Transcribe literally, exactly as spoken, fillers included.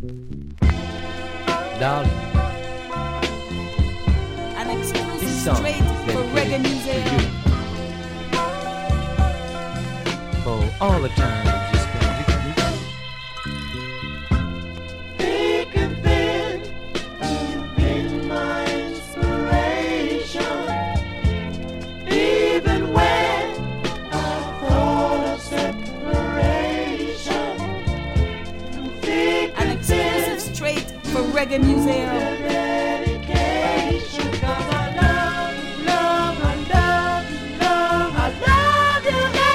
Darling, An exclusive this song straight is for Reggae dedicated Museum. to you. For all the times you spent with me. Thick and thin, you've been my inspiration. Even when I thought of separation. Thick An and thin, exclusive straight for Reggae Museum.